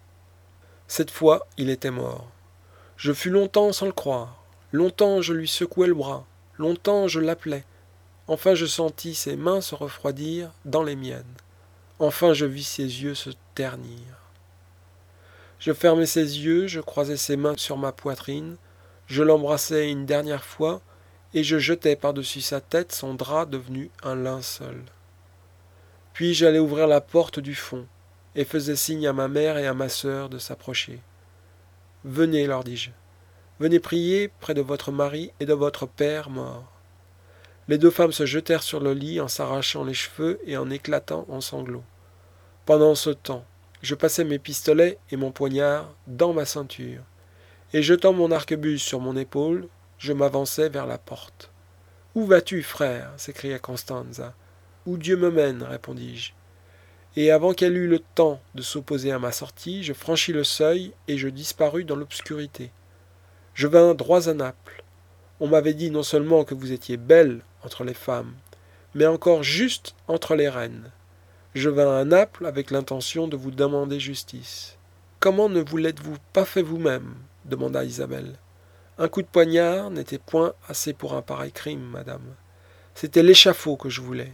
Cette fois, il était mort. Je fus longtemps sans le croire. Longtemps je lui secouai le bras. Longtemps je l'appelai. Enfin je sentis ses mains se refroidir dans les miennes. Enfin je vis ses yeux se ternir. Je fermai ses yeux, je croisai ses mains sur ma poitrine, je l'embrassai une dernière fois, et je jetai par-dessus sa tête son drap devenu un linceul. Puis j'allai ouvrir la porte du fond, et faisais signe à ma mère et à ma sœur de s'approcher. « Venez, leur dis-je, venez prier près de votre mari et de votre père mort. » Les deux femmes se jetèrent sur le lit en s'arrachant les cheveux et en éclatant en sanglots. Pendant ce temps, je passais mes pistolets et mon poignard dans ma ceinture, et jetant mon arquebuse sur mon épaule, je m'avançai vers la porte. « Où vas-tu, frère » s'écria Constanza. « Où Dieu me mène, répondis-je. Et avant qu'elle eût le temps de s'opposer à ma sortie, je franchis le seuil et je disparus dans l'obscurité. Je vins droit à Naples. On m'avait dit non seulement que vous étiez belle entre les femmes, mais encore juste entre les reines. Je vins à Naples avec l'intention de vous demander justice. » « Comment ne vous l'êtes-vous pas fait vous-même » demanda Isabelle. « Un coup de poignard n'était point assez pour un pareil crime, madame. C'était l'échafaud que je voulais.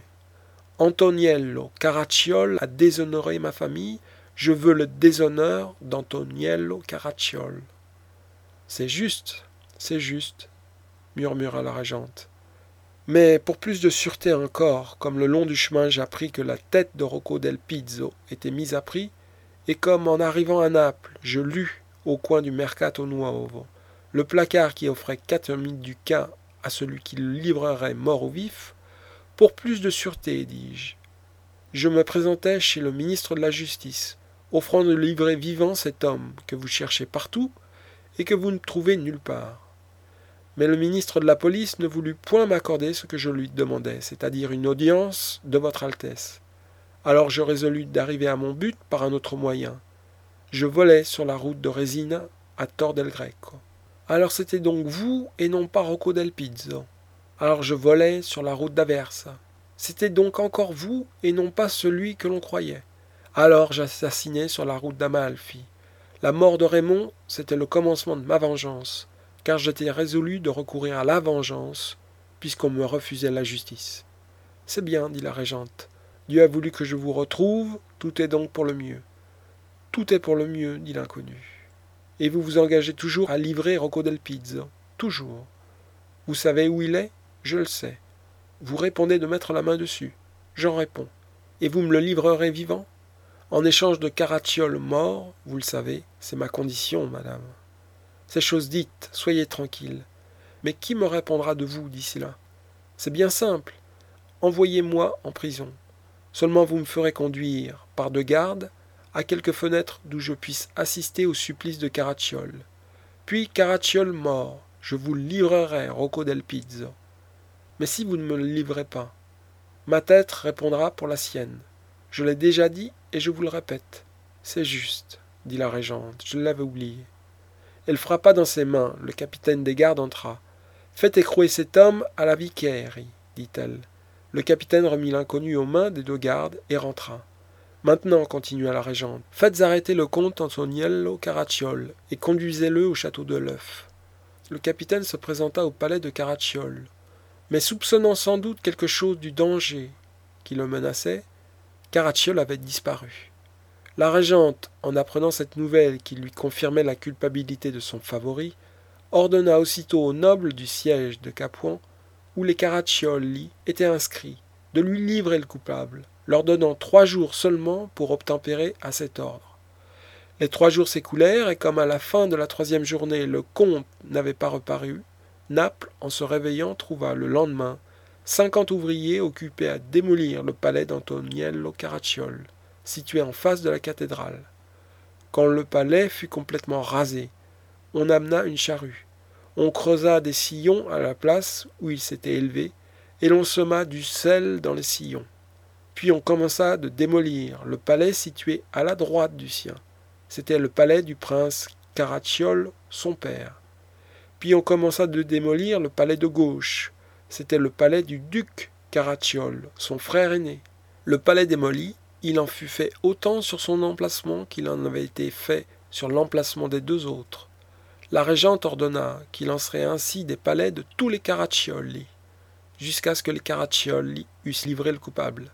Antoniello Caracciol a déshonoré ma famille, je veux le déshonneur d'Antoniello Caracciol. »« C'est juste, c'est juste, » murmura la régente. Mais pour plus de sûreté encore, comme le long du chemin j'appris que la tête de Rocco del Pizzo était mise à prix, et comme en arrivant à Naples, je lus au coin du Mercato Nuovo le placard qui offrait quatre mille ducats à celui qui le livrerait mort ou vif, pour plus de sûreté, dis-je, je me présentai chez le ministre de la Justice, offrant de livrer vivant cet homme que vous cherchez partout et que vous ne trouvez nulle part. Mais le ministre de la police ne voulut point m'accorder ce que je lui demandais, c'est-à-dire une audience de votre Altesse. Alors je résolus d'arriver à mon but par un autre moyen. Je volai sur la route de Résina à Tor del Greco. Alors c'était donc vous et non pas Rocco del Pizzo. Alors je volai sur la route d'Aversa. C'était donc encore vous et non pas celui que l'on croyait. Alors j'assassinai sur la route d'Amalfi. La mort de Raymond, c'était le commencement de ma vengeance, car j'étais résolu de recourir à la vengeance, puisqu'on me refusait la justice. C'est bien, dit la régente. Dieu a voulu que je vous retrouve, tout est donc pour le mieux. Tout est pour le mieux, dit l'inconnu. Et vous vous engagez toujours à livrer Rocco del Pizzo, toujours. Vous savez où il est? Je le sais. Vous répondez de mettre la main dessus. J'en réponds. Et vous me le livrerez vivant? En échange de Caracciol mort, vous le savez, c'est ma condition, madame. C'est chose dite, soyez tranquille. Mais qui me répondra de vous d'ici là? C'est bien simple. Envoyez-moi en prison. Seulement vous me ferez conduire, par deux gardes, à quelques fenêtres d'où je puisse assister au supplice de Caracciol. Puis Caracciol mort, je vous livrerai Rocco del Pizzo. Mais si vous ne me le livrez pas, ma tête répondra pour la sienne. Je l'ai déjà dit et je vous le répète. C'est juste, dit la régente, je l'avais oublié. Elle frappa dans ses mains, le capitaine des gardes entra. Faites écrouer cet homme à la Vicaire, dit-elle. Le capitaine remit l'inconnu aux mains des deux gardes et rentra. Maintenant, continua la régente, faites arrêter le comte Antoniello Caracciol et conduisez-le au château de l'Œuf. Le capitaine se présenta au palais de Caracciol, mais soupçonnant sans doute quelque chose du danger qui le menaçait, Caracciol avait disparu. La régente, en apprenant cette nouvelle qui lui confirmait la culpabilité de son favori, ordonna aussitôt aux nobles du siège de Capuan, où les Caraccioli étaient inscrits, de lui livrer le coupable, leur donnant trois jours seulement pour obtempérer à cet ordre. Les trois jours s'écoulèrent, et comme à la fin de la troisième journée le comte n'avait pas reparu, Naples, en se réveillant, trouva le lendemain cinquante ouvriers occupés à démolir le palais d'Antoniello Caracciol, situé en face de la cathédrale. Quand le palais fut complètement rasé, on amena une charrue. On creusa des sillons à la place où il s'était élevé, et l'on sema du sel dans les sillons. Puis on commença de démolir le palais situé à la droite du sien. C'était le palais du prince Caracciol, son père. Puis on commença de démolir le palais de gauche. C'était le palais du duc Caracciol, son frère aîné. Le palais démoli, il en fut fait autant sur son emplacement qu'il en avait été fait sur l'emplacement des deux autres. La régente ordonna qu'il en serait ainsi des palais de tous les Caraccioli, jusqu'à ce que les Caraccioli eussent livré le coupable.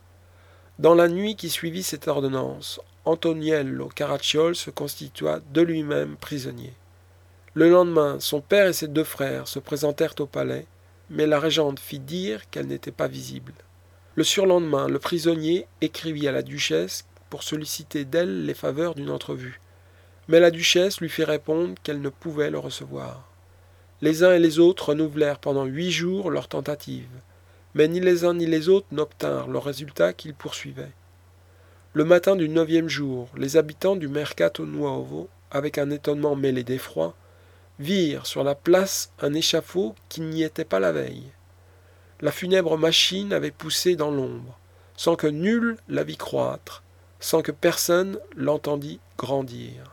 Dans la nuit qui suivit cette ordonnance, Antoniello Caracciol se constitua de lui-même prisonnier. Le lendemain, son père et ses deux frères se présentèrent au palais, mais la régente fit dire qu'elle n'était pas visible. Le surlendemain, le prisonnier écrivit à la duchesse pour solliciter d'elle les faveurs d'une entrevue. Mais la duchesse lui fit répondre qu'elle ne pouvait le recevoir. Les uns et les autres renouvelèrent pendant huit jours leurs tentatives, mais ni les uns ni les autres n'obtinrent le résultat qu'ils poursuivaient. Le matin du neuvième jour, les habitants du Mercato Nuovo, avec un étonnement mêlé d'effroi, virent sur la place un échafaud qui n'y était pas la veille. La funèbre machine avait poussé dans l'ombre, sans que nul la vît croître, sans que personne l'entendît grandir.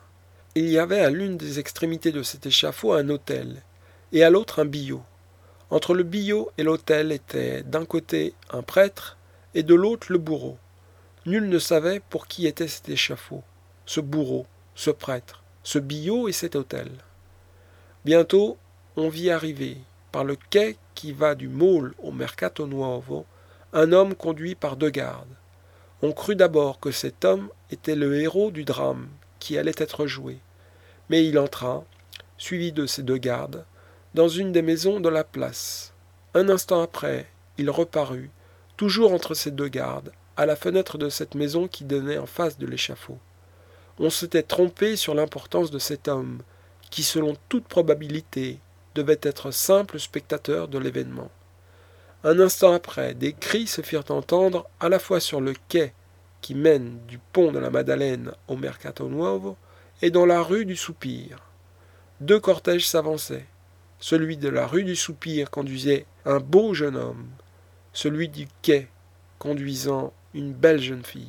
Il y avait à l'une des extrémités de cet échafaud un autel, et à l'autre un billot. Entre le billot et l'autel était d'un côté un prêtre, et de l'autre le bourreau. Nul ne savait pour qui était cet échafaud, ce bourreau, ce prêtre, ce billot et cet autel. Bientôt, on vit arriver, par le quai qui va du Môle au Mercato Nuovo, un homme conduit par deux gardes. On crut d'abord que cet homme était le héros du drame qui allait être joué, mais il entra, suivi de ses deux gardes, dans une des maisons de la place. Un instant après, il reparut, toujours entre ses deux gardes, à la fenêtre de cette maison qui donnait en face de l'échafaud. On s'était trompé sur l'importance de cet homme, qui, selon toute probabilité, devait être simple spectateur de l'événement. Un instant après, des cris se firent entendre à la fois sur le quai qui mène du pont de la Madeleine au Mercato Nuovo et dans la rue du Soupir. Deux cortèges s'avançaient. Celui de la rue du Soupir conduisait un beau jeune homme, celui du quai conduisant une belle jeune fille.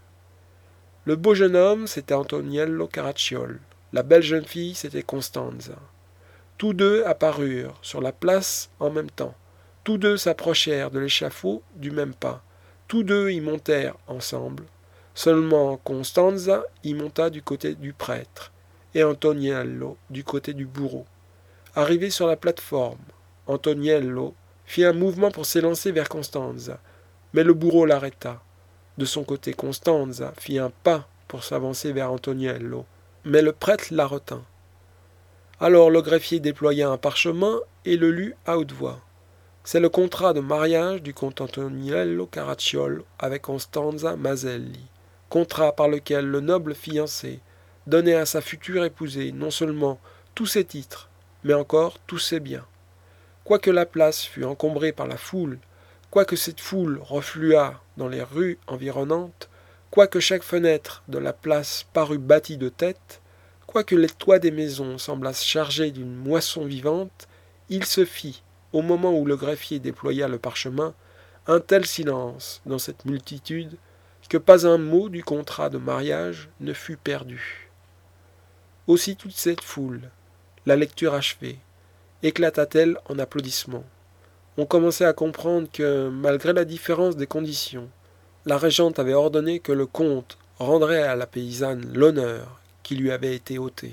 Le beau jeune homme, c'était Antoniello Caracciol. La belle jeune fille, c'était Constanza. Tous deux apparurent sur la place en même temps. Tous deux s'approchèrent de l'échafaud du même pas. Tous deux y montèrent ensemble. Seulement Constanza y monta du côté du prêtre et Antoniello du côté du bourreau. Arrivé sur la plateforme, Antoniello fit un mouvement pour s'élancer vers Constanza, mais le bourreau l'arrêta. De son côté, Constanza fit un pas pour s'avancer vers Antoniello, mais le prêtre la retint. Alors le greffier déploya un parchemin et le lut à haute voix. C'est le contrat de mariage du comte Antoniello Caracciol avec Constanza Maselli, contrat par lequel le noble fiancé donnait à sa future épousée non seulement tous ses titres, mais encore tous ses biens. Quoique la place fût encombrée par la foule, quoique cette foule refluât dans les rues environnantes, quoique chaque fenêtre de la place parût bâtie de têtes, quoique les toits des maisons semblassent chargés d'une moisson vivante, il se fit, au moment où le greffier déploya le parchemin, un tel silence dans cette multitude que pas un mot du contrat de mariage ne fut perdu. Aussi toute cette foule, la lecture achevée, éclata-t-elle en applaudissements. On commençait à comprendre que, malgré la différence des conditions, la régente avait ordonné que le comte rendrait à la paysanne l'honneur qui lui avait été ôté.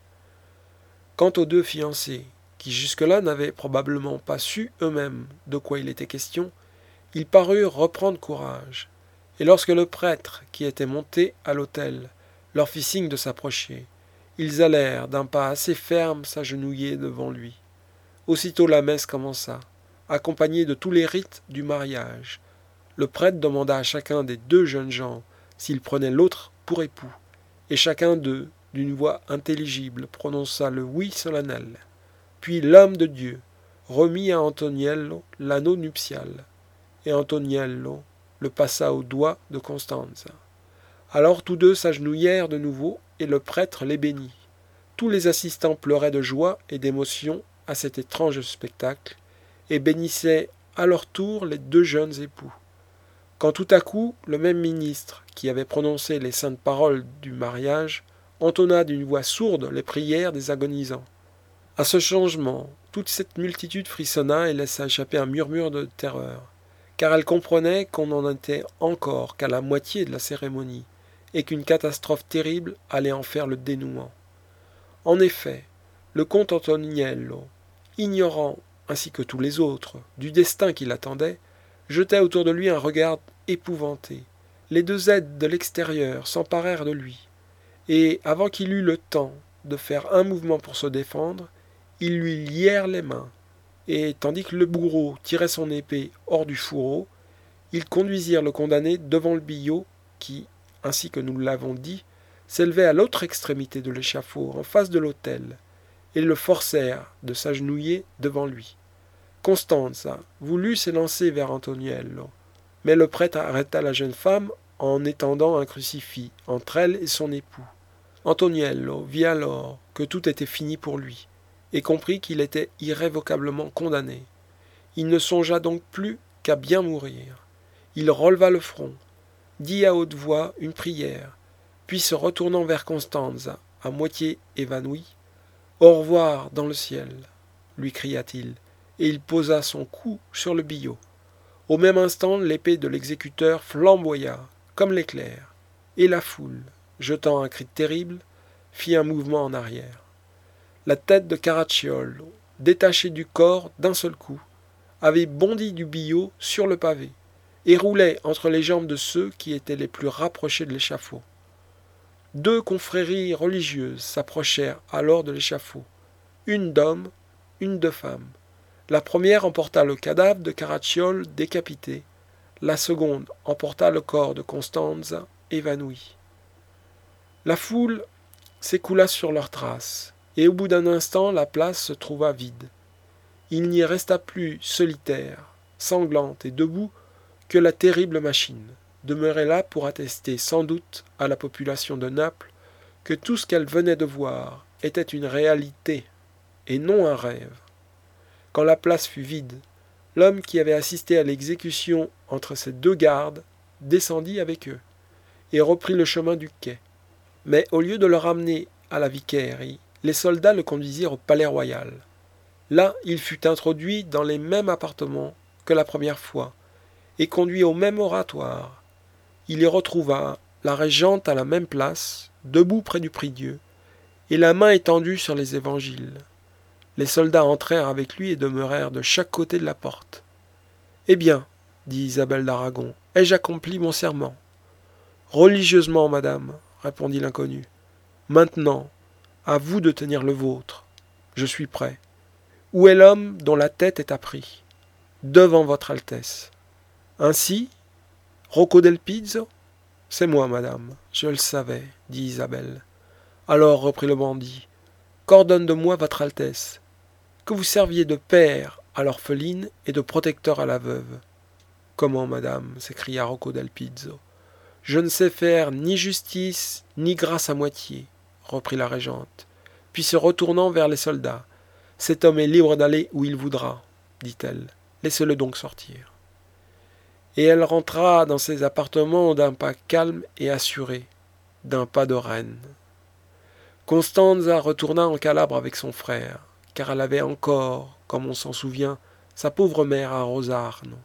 Quant aux deux fiancés, qui jusque-là n'avaient probablement pas su eux-mêmes de quoi il était question, ils parurent reprendre courage, et lorsque le prêtre, qui était monté à l'autel, leur fit signe de s'approcher, ils allèrent d'un pas assez ferme s'agenouiller devant lui. Aussitôt la messe commença, accompagnée de tous les rites du mariage. Le prêtre demanda à chacun des deux jeunes gens s'il prenait l'autre pour époux, et chacun d'eux, d'une voix intelligible, prononça le oui solennel. Puis l'homme de Dieu remit à Antoniello l'anneau nuptial, et Antoniello le passa au doigt de Constanza. Alors tous deux s'agenouillèrent de nouveau, et le prêtre les bénit. Tous les assistants pleuraient de joie et d'émotion à cet étrange spectacle, et bénissaient à leur tour les deux jeunes époux. Quand tout à coup, le même ministre, qui avait prononcé les saintes paroles du mariage, entonna d'une voix sourde les prières des agonisants. À ce changement, toute cette multitude frissonna et laissa échapper un murmure de terreur, car elle comprenait qu'on n'en était encore qu'à la moitié de la cérémonie, et qu'une catastrophe terrible allait en faire le dénouement. En effet, le comte Antoniello, ignorant, ainsi que tous les autres, du destin qui l'attendait, jetait autour de lui un regard épouvanté. Les deux aides de l'extérieur s'emparèrent de lui, et, avant qu'il eût le temps de faire un mouvement pour se défendre, ils lui lièrent les mains, et, tandis que le bourreau tirait son épée hors du fourreau, ils conduisirent le condamné devant le billot qui, ainsi que nous l'avons dit, s'élevait à l'autre extrémité de l'échafaud, en face de l'autel, et le forcèrent de s'agenouiller devant lui. Constanza voulut s'élancer vers Antoniello, mais le prêtre arrêta la jeune femme en étendant un crucifix entre elle et son époux. Antoniello vit alors que tout était fini pour lui, et comprit qu'il était irrévocablement condamné. Il ne songea donc plus qu'à bien mourir. Il releva le front, dit à haute voix une prière, puis se retournant vers Constanza, à moitié évanoui. « Au revoir dans le ciel !» lui cria-t-il, et il posa son cou sur le billot. Au même instant, l'épée de l'exécuteur flamboya, comme l'éclair, et la foule, jetant un cri terrible, fit un mouvement en arrière. La tête de Caracciolo, détachée du corps d'un seul coup, avait bondi du billot sur le pavé, et roulait entre les jambes de ceux qui étaient les plus rapprochés de l'échafaud. Deux confréries religieuses s'approchèrent alors de l'échafaud, une d'hommes, une de femmes. La première emporta le cadavre de Caracciolo décapité, la seconde emporta le corps de Constanza évanoui. La foule s'écoula sur leurs traces, et au bout d'un instant la place se trouva vide. Il n'y resta plus solitaire, sanglante et debout que la terrible machine, demeurée là pour attester sans doute à la population de Naples que tout ce qu'elle venait de voir était une réalité et non un rêve. Quand la place fut vide, l'homme qui avait assisté à l'exécution entre ces deux gardes descendit avec eux et reprit le chemin du quai. Mais au lieu de le ramener à la Vicarie, les soldats le conduisirent au palais royal. Là, il fut introduit dans les mêmes appartements que la première fois et conduit au même oratoire. Il y retrouva la régente à la même place, debout près du prie-dieu, et la main étendue sur les évangiles. Les soldats entrèrent avec lui et demeurèrent de chaque côté de la porte. « Eh bien, dit Isabelle d'Aragon, ai-je accompli mon serment ?»« Religieusement, madame, répondit l'inconnu. « Maintenant, à vous de tenir le vôtre. Je suis prêt. Où est l'homme dont la tête est à prix ? Devant votre Altesse. Ainsi, Rocco del Pizzo ? C'est moi, madame, je le savais, dit Isabelle. Alors, reprit le bandit, qu'ordonne de moi votre Altesse ? Que vous serviez de père à l'orpheline et de protecteur à la veuve. Comment, madame ? S'écria Rocco del Pizzo. Je ne sais faire ni justice, ni grâce à moitié, reprit la régente. Puis se retournant vers les soldats, cet homme est libre d'aller où il voudra, dit-elle. Laissez-le donc sortir. Et elle rentra dans ses appartements d'un pas calme et assuré, d'un pas de reine. Constanza retourna en Calabre avec son frère, car elle avait encore, comme on s'en souvient, sa pauvre mère à Rosarno.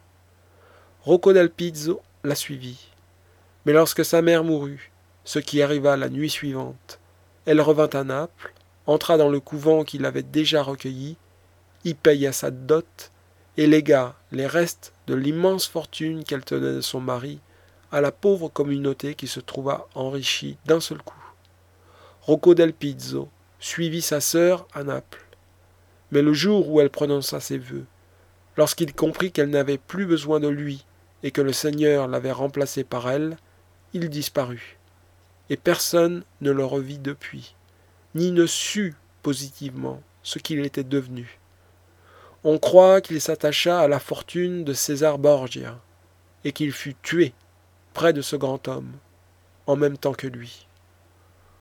Rocco del Pizzo la suivit. Mais lorsque sa mère mourut, ce qui arriva la nuit suivante, elle revint à Naples, entra dans le couvent qui l'avait déjà recueilli, y paya sa dot et légua les restes de l'immense fortune qu'elle tenait de son mari à la pauvre communauté qui se trouva enrichie d'un seul coup. Rocco del Pizzo suivit sa sœur à Naples. Mais le jour où elle prononça ses vœux, lorsqu'il comprit qu'elle n'avait plus besoin de lui et que le Seigneur l'avait remplacé par elle, il disparut, et personne ne le revit depuis, ni ne sut positivement ce qu'il était devenu. On croit qu'il s'attacha à la fortune de César Borgia, et qu'il fut tué près de ce grand homme, en même temps que lui.